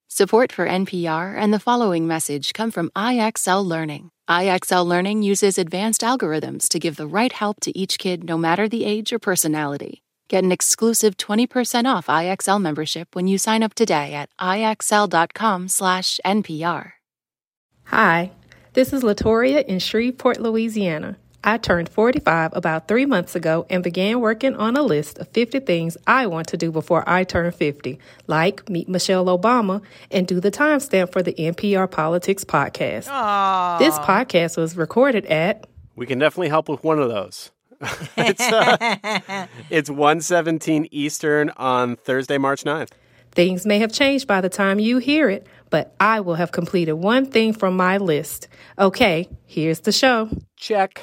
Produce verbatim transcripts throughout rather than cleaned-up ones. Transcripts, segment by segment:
Support for N P R and the following message come from I X L Learning. I X L Learning uses advanced algorithms to give the right help to each kid no matter the age or personality. Get an exclusive twenty percent off I X L membership when you sign up today at ixl.com slash NPR. Hi, this is Latoria in Shreveport, Louisiana. I turned forty-five about three months ago and began working on a list of fifty things I want to do before I turn fifty, like meet Michelle Obama and do the timestamp for the N P R Politics podcast. Aww. This podcast was recorded at... We can definitely help with one of those. it's uh, it's one seventeen Eastern on Thursday, March ninth. Things may have changed by the time you hear it, but I will have completed one thing from my list. Okay, here's the show. Check.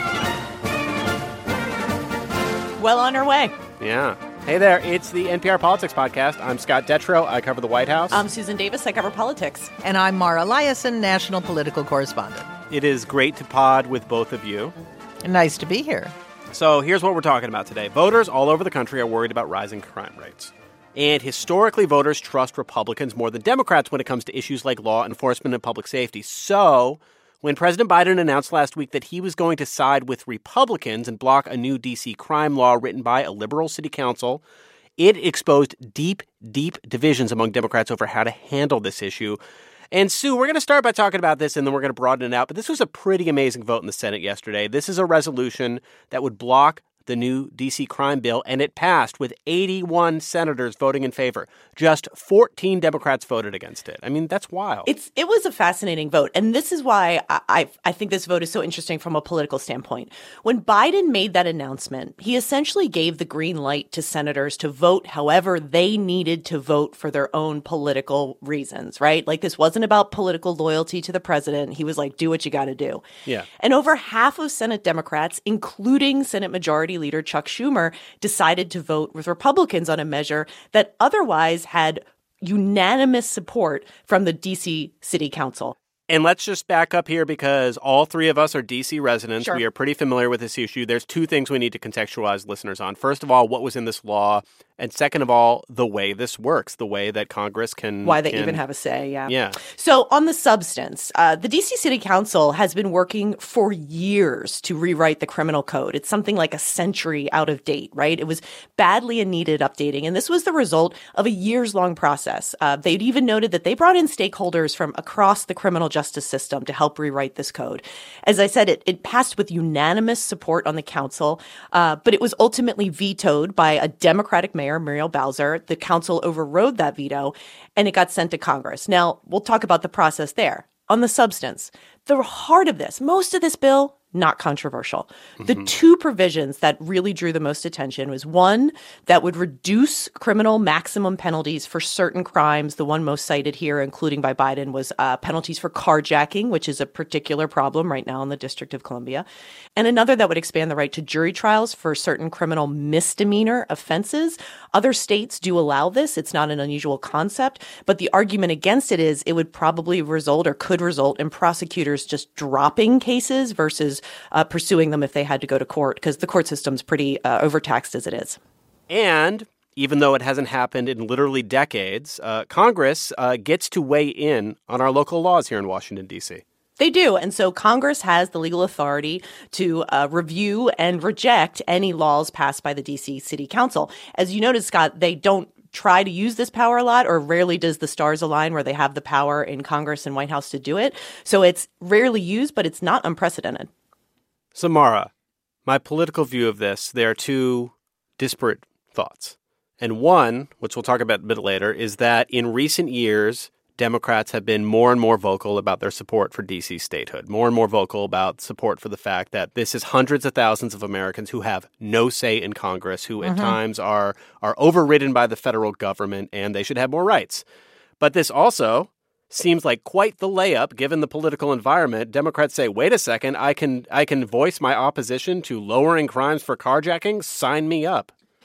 Well on our way. Yeah. Hey there, it's the N P R Politics Podcast. I'm Scott Detrow. I cover the White House. I'm Susan Davis. I cover politics. And I'm Mara Liasson, national political correspondent. It is great to pod with both of you. Nice to be here. So here's what we're talking about today. Voters all over the country are worried about rising crime rates. And historically, voters trust Republicans more than Democrats when it comes to issues like law enforcement and public safety. So when President Biden announced last week that he was going to side with Republicans and block a new D C crime law written by a liberal city council, it exposed deep, deep divisions among Democrats over how to handle this issue. And Sue, we're going to start by talking about this, and then we're going to broaden it out. But this was a pretty amazing vote in the Senate yesterday. This is a resolution that would block the new D C crime bill, and it passed with eighty-one senators voting in favor. Just fourteen Democrats voted against it. I mean, that's wild. It's It was a fascinating vote, and this is why I, I, I think this vote is so interesting from a political standpoint. When Biden made that announcement, he essentially gave the green light to senators to vote however they needed to vote for their own political reasons, right? Like, this wasn't about political loyalty to the president. He was like, do what you got to do. Yeah. And over half of Senate Democrats, including Senate Majority Leader Chuck Schumer, decided to vote with Republicans on a measure that otherwise had unanimous support from the D C City Council. And let's just back up here because all three of us are D C residents. Sure. We are pretty familiar with this issue. There's two things we need to contextualize listeners on. First of all, what was in this law? And second of all, the way this works, the way that Congress can... Why they can, even have a say, yeah. Yeah. So on the substance, uh, the D C City Council has been working for years to rewrite the criminal code. It's something like a century out of date, right? It was badly and needed updating. And this was the result of a years-long process. Uh, they'd even noted that they brought in stakeholders from across the criminal justice system to help rewrite this code. As I said, it, it passed with unanimous support on the council, uh, but it was ultimately vetoed by a Democratic mayor, Muriel Bowser. The council overrode that veto, and it got sent to Congress. Now, we'll talk about the process there. On the substance, the heart of this, most of this bill, not controversial. Mm-hmm. The two provisions that really drew the most attention was one that would reduce criminal maximum penalties for certain crimes. The one most cited here, including by Biden, was uh, penalties for carjacking, which is a particular problem right now in the District of Columbia. And another that would expand the right to jury trials for certain criminal misdemeanor offenses. Other states do allow this. It's not an unusual concept. But the argument against it is it would probably result or could result in prosecutors just dropping cases versus Uh, pursuing them if they had to go to court, because the court system's pretty uh, overtaxed as it is. And even though it hasn't happened in literally decades, uh, Congress uh, gets to weigh in on our local laws here in Washington, D C. They do. And so Congress has the legal authority to uh, review and reject any laws passed by the D C City Council. As you noted, Scott, they don't try to use this power a lot, or rarely does the stars align where they have the power in Congress and White House to do it. So it's rarely used, but it's not unprecedented. Samara, my political view of this, there are two disparate thoughts. And one, which we'll talk about a bit later, is that in recent years, Democrats have been more and more vocal about their support for D C statehood, more and more vocal about support for the fact that this is hundreds of thousands of Americans who have no say in Congress, who at mm-hmm. times are are overridden by the federal government, and they should have more rights. But this also seems like quite the layup given the political environment. Democrats say, wait a second, I can I can voice my opposition to lowering crimes for carjacking. Sign me up.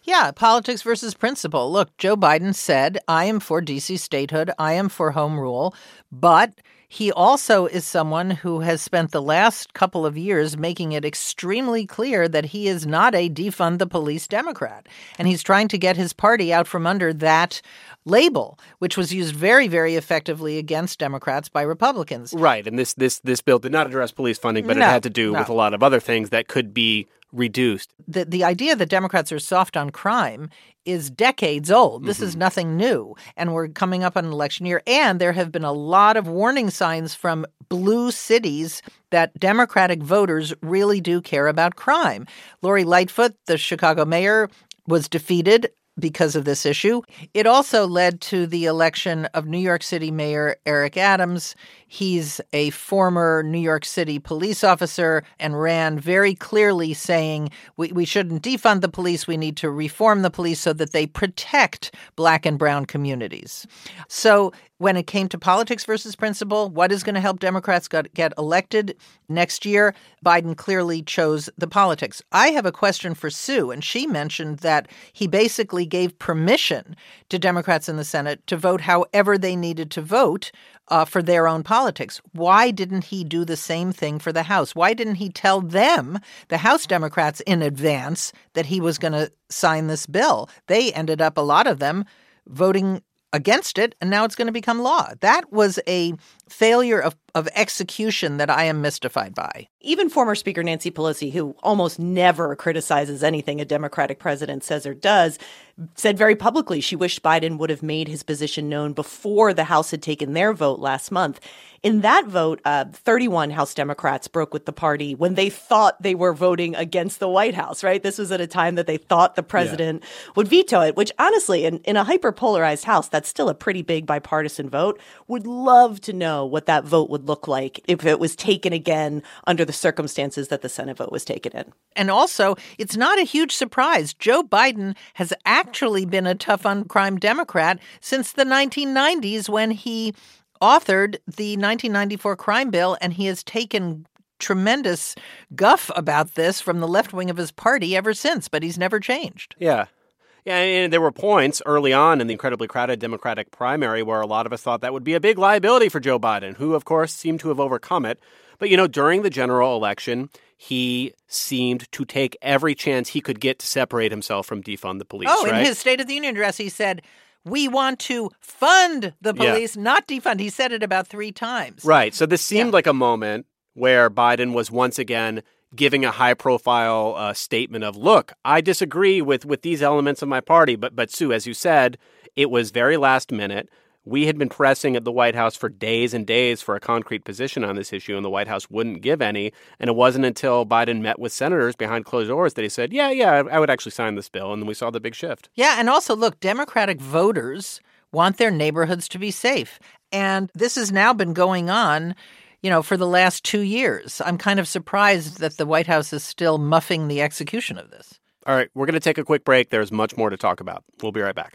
Yeah, politics versus principle. Look, Joe Biden said, I am for D C statehood. I am for home rule. But he also is someone who has spent the last couple of years making it extremely clear that he is not a defund the police Democrat. And he's trying to get his party out from under that label, which was used very, very effectively against Democrats by Republicans. Right. And this this this bill did not address police funding, but No, it had to do no. with a lot of other things that could be reduced. The, the idea that Democrats are soft on crime is decades old. This mm-hmm. is nothing new. And we're coming up on an election year. And there have been a lot of warning signs from blue cities that Democratic voters really do care about crime. Lori Lightfoot, the Chicago mayor, was defeated because of this issue. It also led to the election of New York City Mayor Eric Adams. He's a former New York City police officer and ran very clearly saying we, we shouldn't defund the police. We need to reform the police so that they protect Black and brown communities. So when it came to politics versus principle, what is going to help Democrats got, get elected next year? Biden clearly chose the politics. I have a question for Sue, and she mentioned that he basically gave permission to Democrats in the Senate to vote however they needed to vote uh, for their own politics. Why didn't he do the same thing for the House? Why didn't he tell them, the House Democrats, in advance that he was going to sign this bill? They ended up, a lot of them, voting against it, and now it's going to become law. That was a failure of, of execution that I am mystified by. Even former Speaker Nancy Pelosi, who almost never criticizes anything a Democratic president says or does, said very publicly she wished Biden would have made his position known before the House had taken their vote last month. In that vote, uh, thirty-one House Democrats broke with the party when they thought they were voting against the White House, right? This was at a time that they thought the president yeah. would veto it, which honestly, in, in a hyper-polarized House, that's still a pretty big bipartisan vote. Would love to know what that vote would look like if it was taken again under the circumstances that the Senate vote was taken in. And also, it's not a huge surprise. Joe Biden has actually been a tough on crime Democrat since the nineteen nineties when he authored the nineteen ninety-four crime bill, and he has taken tremendous guff about this from the left wing of his party ever since, but he's never changed. Yeah. Yeah, and there were points early on in the incredibly crowded Democratic primary where a lot of us thought that would be a big liability for Joe Biden, who, of course, seemed to have overcome it. But, you know, during the general election, he seemed to take every chance he could get to separate himself from defund the police, Oh, right? In his State of the Union address, he said, we want to fund the police, yeah. not defund. He said it about three times. Right. So this seemed yeah. like a moment where Biden was once again giving a high-profile uh, statement of, look, I disagree with, with these elements of my party. But, but Sue, as you said, it was very last minute. We had been pressing at the White House for days and days for a concrete position on this issue, and the White House wouldn't give any. And it wasn't until Biden met with senators behind closed doors that he said, yeah, yeah, I would actually sign this bill. And then we saw the big shift. Yeah, and also, look, Democratic voters want their neighborhoods to be safe. And this has now been going on, you know, for the last two years. I'm kind of surprised that the White House is still muffing the execution of this. All right, we're going to take a quick break. There's much more to talk about. We'll be right back.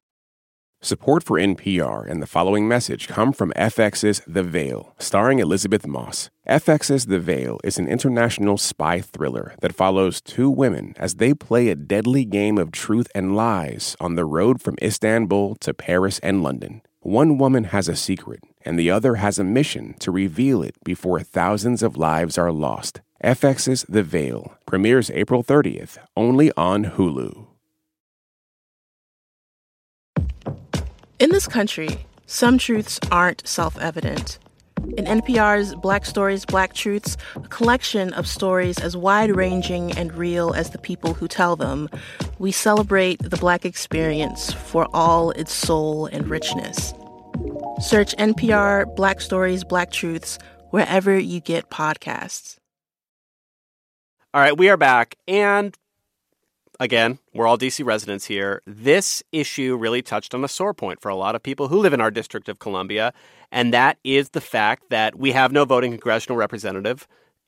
Support for N P R and the following message come from F X's The Veil, starring Elizabeth Moss. F X's The Veil is an international spy thriller that follows two women as they play a deadly game of truth and lies on the road from Istanbul to Paris and London. One woman has a secret, and the other has a mission to reveal it before thousands of lives are lost. F X's The Veil premieres April thirtieth, only on Hulu. In this country, some truths aren't self-evident. In N P R's Black Stories, Black Truths, a collection of stories as wide-ranging and real as the people who tell them, we celebrate the Black experience for all its soul and richness. Search N P R Black Stories, Black Truths wherever you get podcasts. All right, we are back, and again, we're all D C residents here. This issue really touched on a sore point for a lot of people who live in our District of Columbia, and that is the fact that we have no voting congressional representative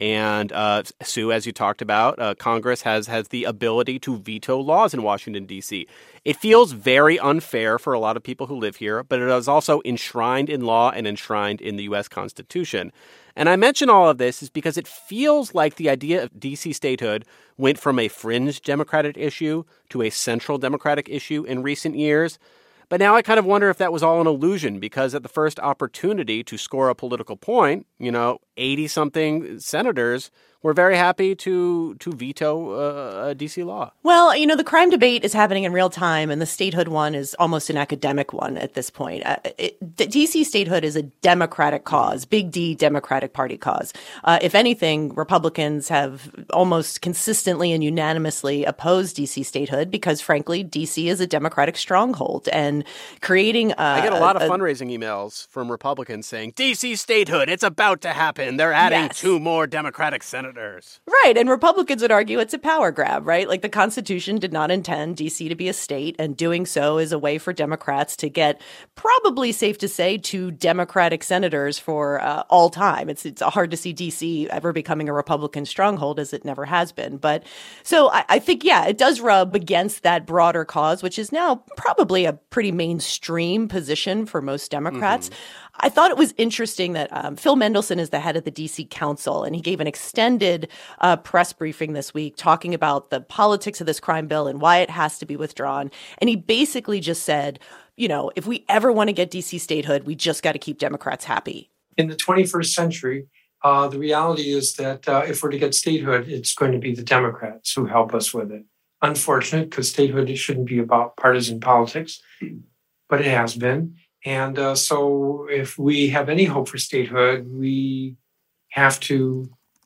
And uh, Sue, as you talked about, uh, Congress has has the ability to veto laws in Washington, D C. It feels very unfair for a lot of people who live here, but it is also enshrined in law and enshrined in the U S Constitution. And I mention all of this is because it feels like the idea of D C statehood went from a fringe Democratic issue to a central Democratic issue in recent years. But now I kind of wonder if that was all an illusion, because at the first opportunity to score a political point, you know, eighty-something senators were very happy to to veto uh, a D C law. Well, you know, the crime debate is happening in real time, and the statehood one is almost an academic one at this point. Uh, it, the D C statehood is a Democratic cause, big D Democratic Party cause. Uh, if anything, Republicans have almost consistently and unanimously opposed D C statehood because, frankly, D C is a Democratic stronghold, and creating. Uh, I get a lot of a, fundraising emails from Republicans saying D C statehood, it's about to happen. They're adding yes. two more Democratic senators. Right. And Republicans would argue it's a power grab, right? Like the Constitution did not intend D C to be a state, and doing so is a way for Democrats to get, probably safe to say, two Democratic senators for uh, all time. It's it's hard to see D C ever becoming a Republican stronghold, as it never has been. But so I, I think, yeah, it does rub against that broader cause, which is now probably a pretty mainstream position for most Democrats. Mm-hmm. I thought it was interesting that um, Phil Mendelson is the head of the D C Council, and he gave an extended uh, press briefing this week talking about the politics of this crime bill and why it has to be withdrawn. And he basically just said, you know, if we ever want to get D C statehood, we just got to keep Democrats happy. In the twenty-first century, uh, the reality is that uh, if we're to get statehood, it's going to be the Democrats who help us with it. Unfortunate, because statehood shouldn't be about partisan politics, but it has been. And uh, so if we have any hope for statehood, we have to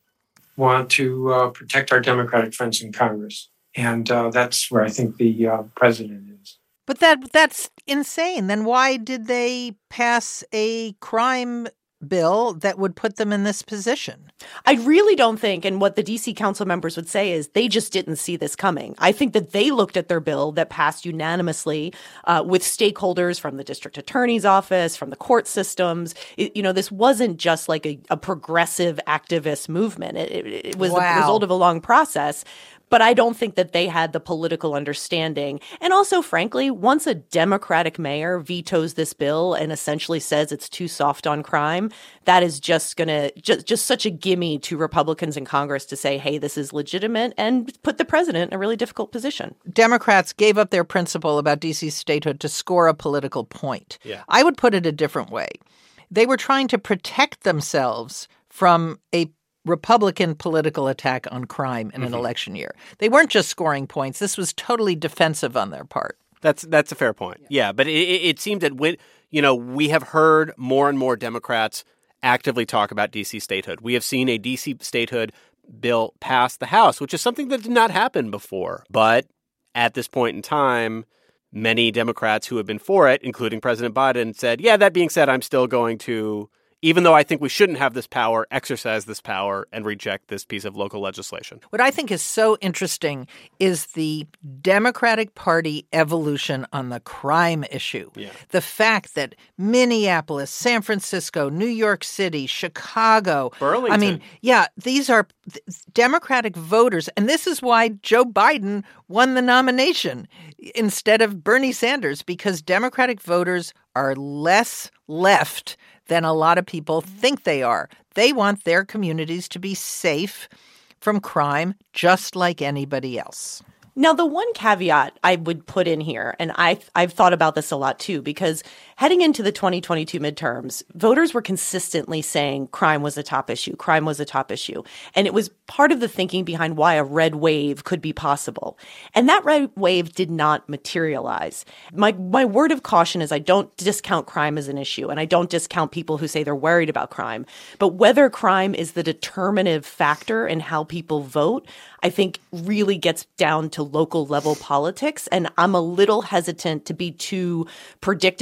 want to uh, protect our Democratic friends in Congress. And uh, that's where I think the uh, president is. But that that's insane. Then why did they pass a crime bill that would put them in this position? I really don't think, and what the D C council members would say is they just didn't see this coming. I think that they looked at their bill that passed unanimously uh, with stakeholders from the district attorney's office, from the court systems. It, you know, this wasn't just like a, a progressive activist movement. It, it, it was wow. the result of a long process. But I don't think that they had the political understanding. And also, frankly, once a Democratic mayor vetoes this bill and essentially says it's too soft on crime, that is just going to just, just such a gimme to Republicans in Congress to say, hey, this is legitimate, and put the president in a really difficult position. Democrats gave up their principle about D C statehood to score a political point. Yeah. I would put it a different way. They were trying to protect themselves from a Republican political attack on crime in an mm-hmm. election year. They weren't just scoring points. This was totally defensive on their part. That's that's a fair point. Yeah, but it, it seemed that when, you know, we have heard more and more Democrats actively talk about D C statehood. We have seen a D C statehood bill pass the House, which is something that did not happen before. But at this point in time, many Democrats who have been for it, including President Biden, said, yeah, that being said, I'm still going to, even though I think we shouldn't have this power, exercise this power and reject this piece of local legislation. What I think is so interesting is the Democratic Party evolution on the crime issue. Yeah. The fact that Minneapolis, San Francisco, New York City, Chicago, Burlington. I mean, yeah, these are Democratic voters. And this is why Joe Biden won the nomination instead of Bernie Sanders, because Democratic voters are less left than a lot of people think they are. They want their communities to be safe from crime just like anybody else. Now, the one caveat I would put in here, and I've, I've thought about this a lot too, because heading into the twenty twenty-two midterms, voters were consistently saying crime was a top issue, crime was a top issue. And it was part of the thinking behind why a red wave could be possible. And that red wave did not materialize. My, my word of caution is I don't discount crime as an issue, and I don't discount people who say they're worried about crime. But whether crime is the determinative factor in how people vote, I think really gets down to local level politics. And I'm a little hesitant to be too predictive about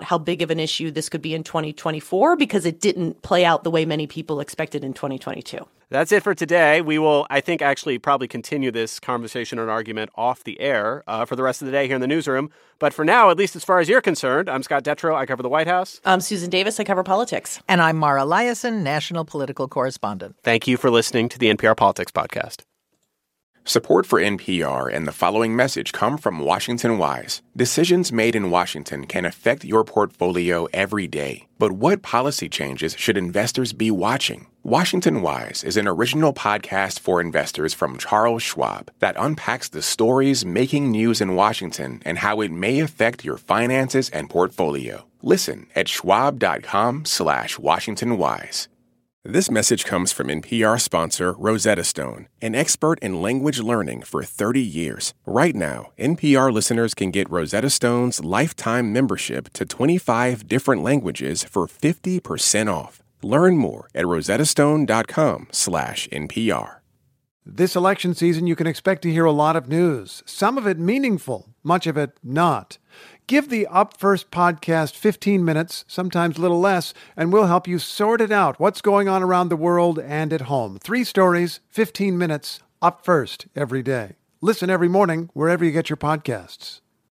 how big of an issue this could be in twenty twenty-four because it didn't play out the way many people expected in twenty twenty-two. That's it for today. We will, I think, actually probably continue this conversation and argument off the air uh, for the rest of the day here in the newsroom. But for now, at least as far as you're concerned, I'm Scott Detrow. I cover the White House. I'm Susan Davis. I cover politics. And I'm Mara Liasson, national political correspondent. Thank you for listening to the N P R Politics Podcast. Support for N P R and the following message come from Washington Wise. Decisions made in Washington can affect your portfolio every day. But what policy changes should investors be watching? Washington Wise is an original podcast for investors from Charles Schwab that unpacks the stories making news in Washington and how it may affect your finances and portfolio. Listen at schwab.com slash Washington Wise. This message comes from N P R sponsor Rosetta Stone, an expert in language learning for thirty years. Right now, N P R listeners can get Rosetta Stone's lifetime membership to twenty-five different languages for fifty percent off. Learn more at rosettastone.com slash NPR. This election season, you can expect to hear a lot of news, some of it meaningful, much of it not. Give the Up First podcast fifteen minutes, sometimes a little less, and we'll help you sort it out. What's going on around the world and at home? Three stories, fifteen minutes, Up First every day. Listen every morning wherever you get your podcasts.